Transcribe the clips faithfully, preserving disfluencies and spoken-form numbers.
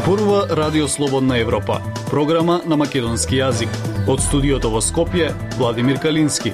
Зборува Радио Слободна Европа, програма на македонски јазик. Од студиото во Скопје, Владимир Калински.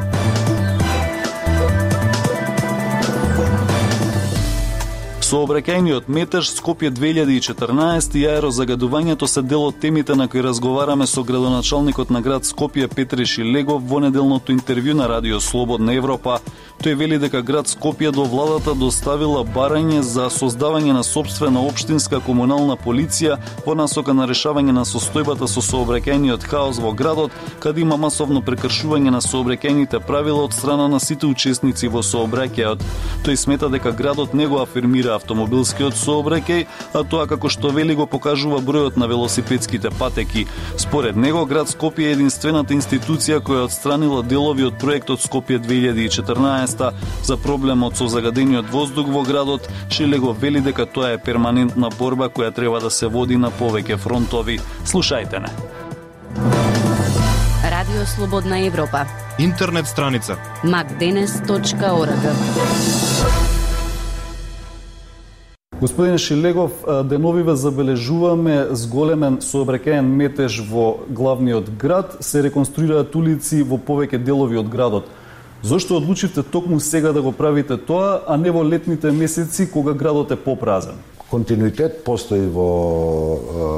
Сообраќајниот метеж Скопје две илјади и четрнаесет и аерозагадувањето се дел од темите на кои разговараме со градоначалникот на град Скопје Петре Шилегов во неделното интервју на Радио Слободна Европа. Тој вели дека град Скопје до владата доставила барање за создавање на сопствена општинска комунална полиција во насока на решавање на состојбата со сообраќајниот хаос во градот, каде има масовно прекршување на сообраќајните правила од страна на сите учесници во сообраќајот. Тој смета дека градот не го афирмира автомобилскиот сообраќај, а тоа како што вели го покажува бројот на велосипедските патеки. Според него, град Скопје е единствената институција која отстранила делови од проектот Скопје две илјади и четрнаесет за проблемот со загадениот воздух во градот. Шилегов вели дека тоа е перманентна борба која треба да се води на повеќе фронтови. Слушајте не. Радио Слободна Европа. Интернет страница макденес точка орг. Господин Шилегов, деновиве забележуваме зголемен сообраќајен метеж во главниот град, се реконструираат улици во повеќе делови од градот. Зошто одлучивте токму сега да го правите тоа, а не во летните месеци кога градот е попразен? Континуитет постои во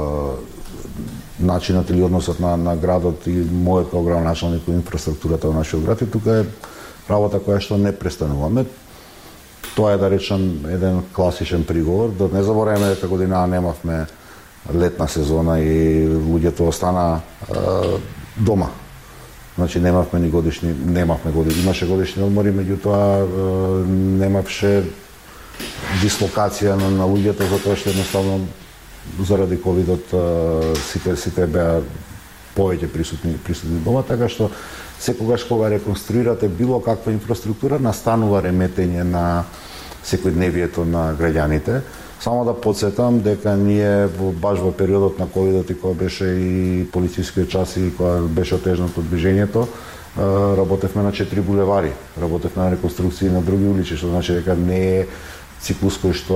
е, начинот или односот на, на градот и мојот како градоначалник во инфраструктурата во нашиот град, и тука е работа која што не престануваме. Тоа е, да речам, еден класичен приговор. Да не забораваме дека година немавме летна сезона и луѓето остана е, дома. Значи немавме ни годишни, немавме годишни, имаше годишни одмори, меѓутоа немавше дислокација на, на луѓето, затоа што едноставно заради ковидот сите сите беа повеќе присутни присутни дома, така што секогаш кога реконструирате било каква инфраструктура, настанува реметење на секојдневието на граѓаните. Само да подсетам дека ние баш во периодот на ковидот и кога беше и полицискиот час и кога беше отежнато движењето, работевме на четири булевари, работевме на реконструкции на други улици, што значи дека не е циклус кој што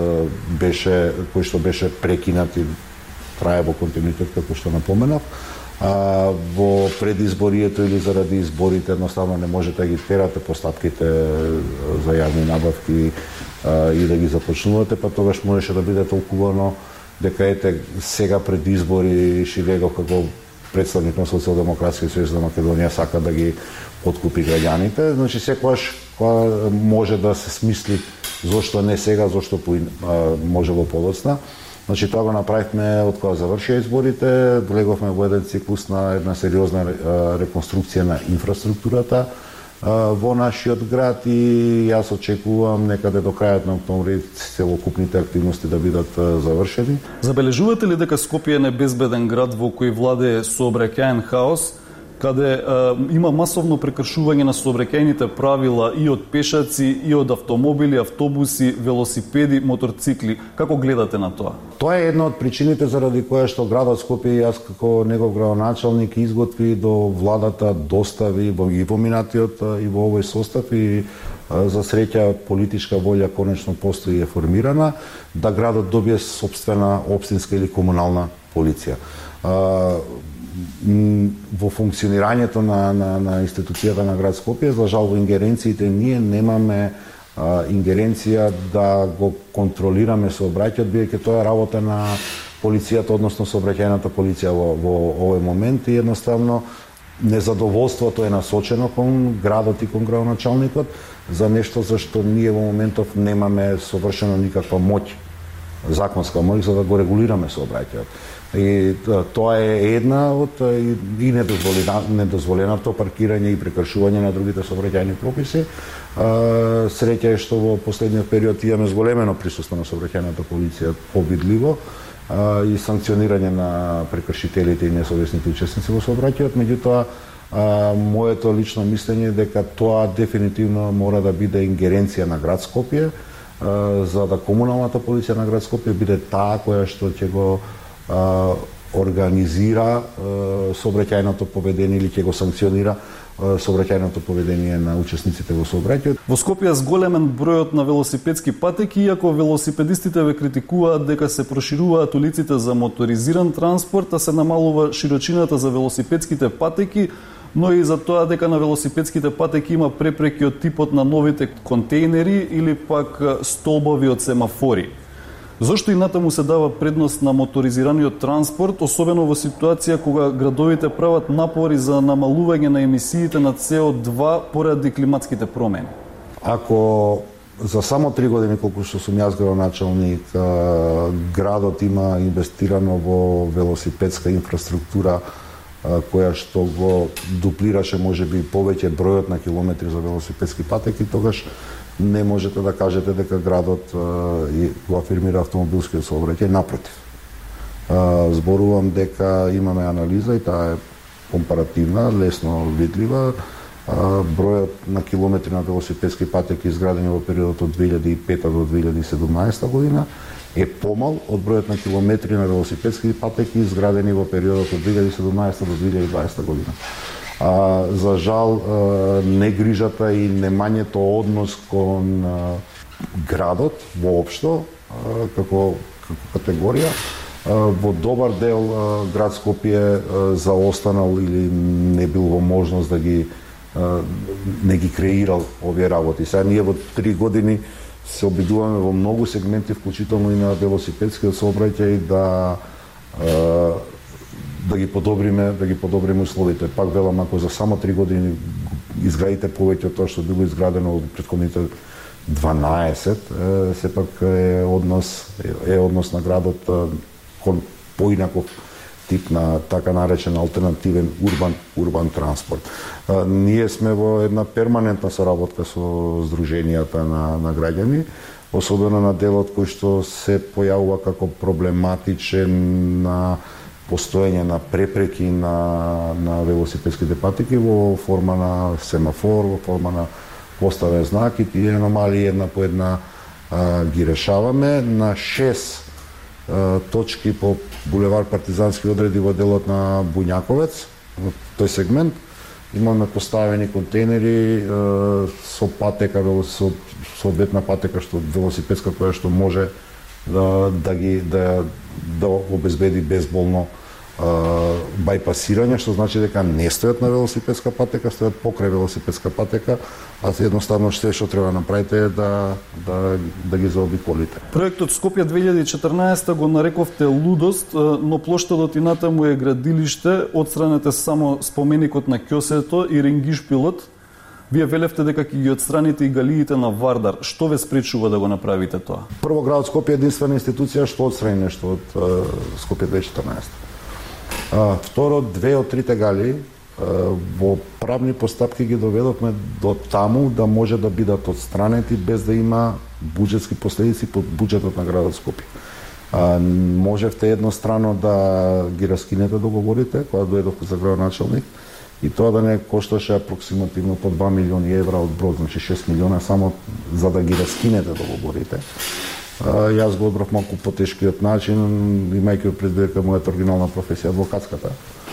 беше кој што беше прекинат и трае во континуитет, како што напоменав. А, во предизборието или заради изборите едноставно не можете да ги терате постапките за јавни набавки а, и да ги започнувате, па тогаш можеше да биде толкувано дека ете сега пред избори Шилегов како представник на Социјалдемократскиот сојуз на Македонија сака да ги откупи граѓаните. Значи секогаш кога може да се смисли зошто не сега, зошто по, а, можело подоцна. Значи тоа го направивме од кога завршија изборите, влеговме во еден циклус на една сериозна реконструкција на инфраструктурата во нашиот град и јас очекувам некаде до крајот на октомври целокупните активности да бидат завршени. Забележувате ли дека Скопје е небезбеден град во кој владее сообраќајен хаос, каде е, има масовно прекршување на сообраќајните правила и од пешаци, и од автомобили, автобуси, велосипеди, моторцикли? Како гледате на тоа? Тоа е една од причините заради која што градот Скопје и јас како негов градоначалник изготви до владата, достави во и во минатиот и во овој состав и за среќа политичка волја конечно постои е формирана да градот добие сопствена општинска или комунална полиција. Во функционирањето на, на, на институцијата на град Скопје, за жал во ингеренциите ние немаме а, ингеренција да го контролираме сообраќајот, бидејќи тоа е работа на полицијата, односно сообраќајната полиција во, во овој момент и едноставно незадоволството е насочено кон градот и кон градоначалникот за нешто за што ние во моментов немаме совршено никаква моќ, законска моќ за да го регулираме сообраќајот. И тоа е една од и недозволеното паркирање и прекршување на другите сообраќајни прописи. Среќа е што во последниот период имаме зголемено присуство на сообраќајната полиција повидливо и санкционирање на прекршителите и несовесните учесници во сообраќајот, меѓутоа моето лично мислење е дека тоа дефинитивно мора да биде ингеренција на град Скопје, за да комуналната полиција на град Скопје биде таа која што ќе го организира сообраќајното поведение или ќе го санкционира сообраќајното поведение на учесниците во сообраќајот. Во Скопје зголемен бројот на велосипедски патеки, иако велосипедистите ве критикуваат дека се прошируваат улиците за моторизиран транспорт, а се намалува широчината за велосипедските патеки, но и за тоа дека на велосипедските патеки има препреки од типот на новите контейнери или пак столбови од семафори. Зошто и натаму се дава предност на моторизираниот транспорт, особено во ситуација кога градовите прават напори за намалување на емисиите на С О два поради климатските промени? Ако за само три години, колку што сум јас градоначалник, градот има инвестирано во велосипедска инфраструктура која што го дуплираше можеби повеќе бројот на километри за велосипедски патеки, тогаш не можете да кажете дека градот е, го афирмира автомобилскиот сообраќај, напротив. Е, зборувам дека имаме анализа и таа е компаративна, лесно видлива. Е, бројот на километри на велосипедски патеки изградени во периодот од две илјади и пета до две илјади и седумнаесета година е помал од бројот на километри на велосипедски патеки изградени во периодот од две илјади и седумнаесета до две илјади и дваесета година. А, за жал, а, негрижата и немањето однос кон а, градот воопшто, а, како, како категорија, а, во добар дел а, град Скопје а, заостанал или не бил во можност да ги а, не ги креирал овие работи. Сега ние во три години се обидуваме во многу сегменти, вклучително и на велосипедскиот сообраќај, да а, да ги подобриме, да ги подобриме условите. Пак велам, ако за само три години изградите повеќе од тоа што било изградено од претходните дванаесет, е, сепак е однос е однос на градот кон поинаков тип на така наречен алтернативен урбан урбан транспорт. А, ние сме во една перманентна соработка со здруженијата на на граѓани, особено на делот кој што се појавува како проблематичен на постоење на препреки на, на велосипедските патеки во форма на семафор, во форма на поставен знак, и тие аномалии една по една а, ги решаваме. На шест а, точки по булевар Партизански одреди во делот на Буњаковец, во тој сегмент, имаме поставени контейнери а, со патека, со соодветна патека, што велосипедска, која што може да, да ги да, да обезбеди безболно а, бајпасирање, што значи дека не стојат на велосипедска патека, стојат покрај велосипедска патека, а едноставно се што треба да направите е да, да, да ги заобиколите. Проектот Скопје две илјади и четрнаесета го нарекувте лудост, но плоштадот и натаму е градилиште, отстранете само споменикот на Ќосето и Ренгишпилот. Вие велевте дека ќе ги отстраните и галиите на Вардар. Што ве спречува да го направите тоа? Прво, градот Скопје е единствена институција што отстрани нешто од Скопје две илјади и четрнаесета. А, второ, две од трите галии во правни постапки ги доведовме до таму да може да бидат отстранети без да има буџетски последици под буџетот на градот Скопје. А, можевте еднострано да ги раскинете договорите, кога доедовте за градоначалник, и тоа да не кошташе апроксимативно по два милиони евра од брод, значи шест милиона само за да ги раскинете договорите. А, јас го одбрав малку потешкиот начин, имајќи предвид дека мојата оригинална професија е адвокатската.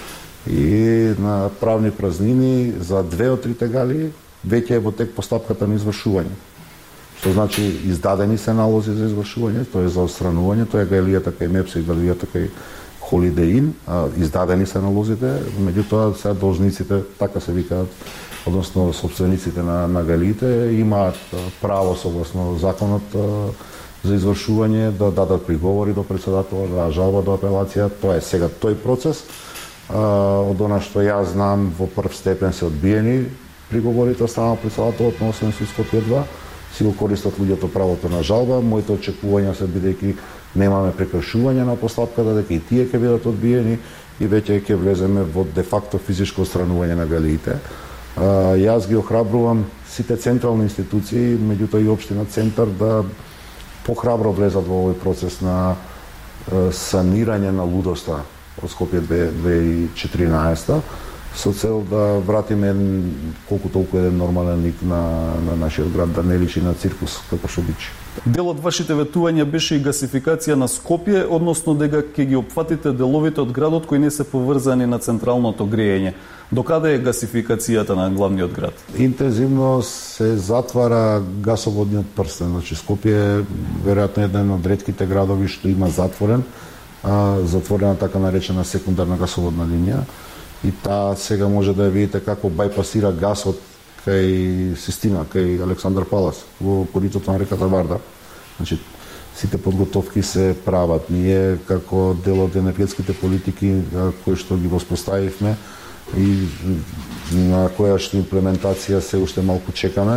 И на правни празнини за две од трите галии веќе е во тек постапката на извршување. Што значи издадени се налози за извршување, тоа е за отстранување, тоа е галијата кај Мепсо и галијата кај Holiday Inn, издадени се налозите, меѓутоа сега должниците, така се викаат, односно собствениците на, на галиите, имаат право согласно законот за извршување да дадат приговори до председател, да жалба до апелација. Тоа е сега тој процес. Од она што јас знам, во прв степен се одбиени приговорите од страна председателот на Основен суд Скопје два, си го користат луѓето правото на жалба. Моите очекувања се бидејќи немаме прекршување на постапката, дека и тие ќе бидат одбиени и веќе ќе влеземе во де факто физичко отстранување на галиите. Јас ги охрабрувам сите централни институции, меѓутоа и општина Центар, да похрабро влезат во овој процес на санирање на лудоста од Скопје две илјади и четиринаесета, со цел да вратиме колку толку еден нормален лик на, на нашиот град, да не личи на циркус, како што бичи. Дел од вашите ветувања беше и гасификација на Скопје, односно дека ќе ги опфатите деловите од градот кои не се поврзани на централното грејење. Докаде е гасификацијата на главниот град? Интензивно се затвара гасоводниот прстен. Значи Скопје е веројатно еден од ретките градови што има затворен, а, затворена така наречена секундарна гасоводна линија. И таа сега може да ја видите како бајпасира гасот кај Систина, кај Александар Палас, во коритото на реката Вардар. Значи, сите подготовки се прават. Ние, како дел од енергетските политики кои што ги воспоставивме и на која што имплементација се уште малку чекаме,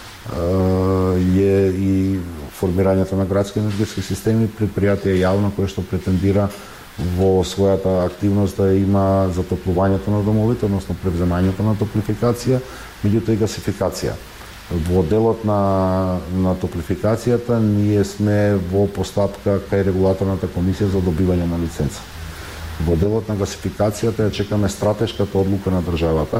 е и формирањето на градски енергетски системи, предпријатие јавно кое што претендира во својата активност да има затоплувањето на домовите, односно превземањето на топлификација, меѓутоа и гасификација. Во делот на, на топлификацијата ние сме во постапка кај регулаторната комисија за добивање на лиценца. Во делот на гасификацијата ја чекаме стратешката одлука на државата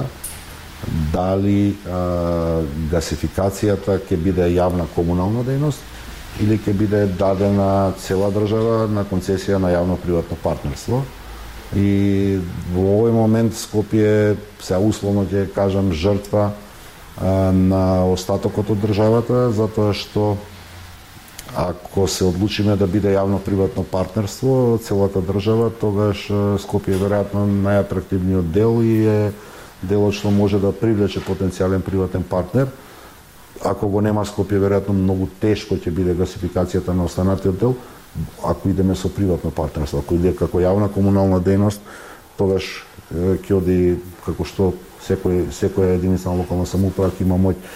дали а, гасификацијата ќе биде јавна комунална дејност или ќе биде дадена цела држава на концесија на јавно-приватно партнерство. И во овој момент Скопје, се условно ќе кажам, жртва а, на остатокот од државата, затоа што ако се одлучиме да биде јавно-приватно партнерство целата држава, тогаш Скопје е веројатно најатрактивниот дел и е делот што може да привлече потенцијален приватен партнер. Ако го нема Скопје, веројатно многу тешко ќе биде гасификацијата на останатиот дел, ако идеме со приватно партнерство. Ако иде како јавна комунална дејност, тогаш ќе оди како што секој секоја единица на локална самоуправа ќе има моќ.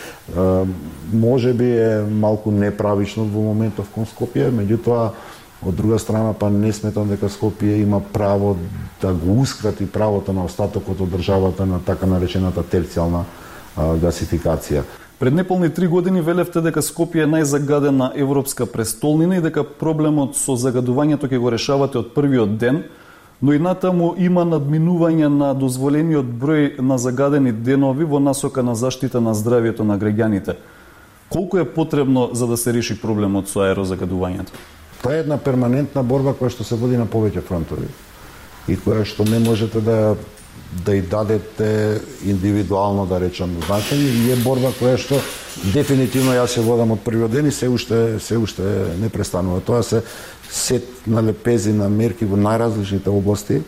Може би е малку неправично во моментов кон Скопје, меѓутоа од друга страна па не сметам дека Скопје има право да го ускрати правото на остатокот од државата на така наречената терцијална гасификација. Пред неполни три години велевте дека Скопје е најзагадена европска престолнина и дека проблемот со загадувањето ќе го решавате од првиот ден, но и натаму има надминување на дозволениот број на загадени денови во насока на заштита на здравјето на граѓаните. Колку е потребно за да се реши проблемот со аерозагадувањето? Тоа е една перманентна борба која што се води на повеќе фронтови и која што не можете да да и дадете индивидуално, да речам, значење, и е борба која што дефинитивно јас се водам од првиот ден и се уште се уште не престанува. Тоа се сет на лепези на мерки во најразличните области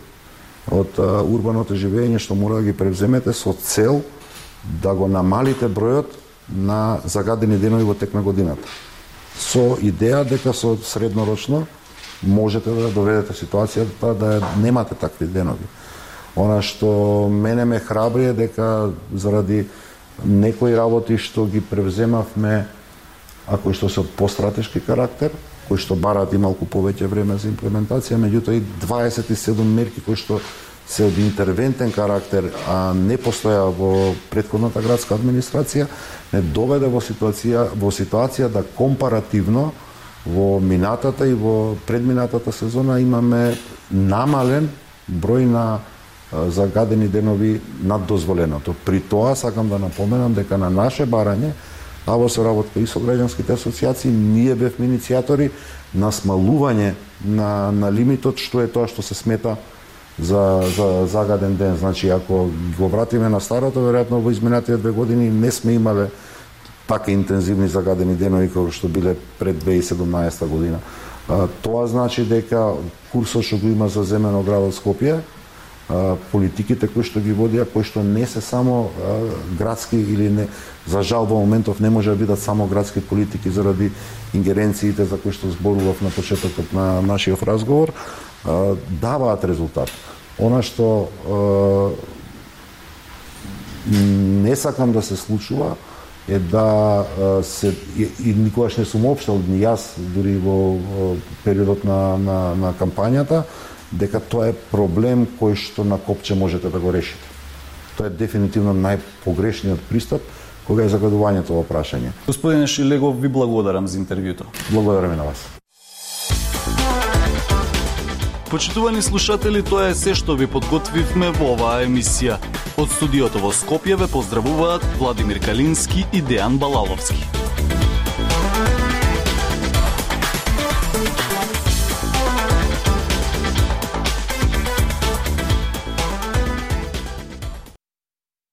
од а, урбаното живење што мора да ги превземете со цел да го намалите бројот на загадени денови во тек на годината. Со идеја дека со среднорочно можете да доведете ситуацијата да немате такви денови. Она што мене ме храбри е дека заради некои работи што ги превземавме, а кои што се од постратешки карактер, кои што бараат и малку повеќе време за имплементација, меѓутоа и дваесет и седум мерки кои што се од интервентен карактер, а не постоја во претходната градска администрација, не доведе во ситуација во ситуација да компаративно во минатата и во предминатата сезона имаме намален број на загадени денови над дозволеното. При тоа сакам да напоменам дека на наше барање, а во соработка и со граѓанските асоциации, ние бевме иницијатори на смалување на, на лимитот, што е тоа што се смета за, за загаден ден. Значи, ако го вратиме на старото, веројатно во изминатите две години не сме имале така интензивни загадени денови кои што биле пред две илјади и седумнаесета година. А, тоа значи дека курсот што го има за земено градот Скопје, политиките кои што ги водија, кои што не се само а, градски или не, за жал во моментов не може да бидат само градски политики заради ингеренциите за кои што зборував на почетокот на нашиот разговор, а, даваат резултат. Она што а, не сакам да се случува е да а, се и, и никогаш не сум општал ни јас дури во, во периодот на, на, на кампањата, дека тоа е проблем кој што на копче можете да го решите. Тоа е дефинитивно најпогрешниот пристап кога е загадувањето во прашање. Господине Шилегов, ви благодарам за интервјуто. Благодарам и на вас. Почитувани слушатели, тоа е се што ви подготвивме во оваа емисија. Од студиото во Скопје ве поздравуваат Владимир Калински и Дејан Балаловски.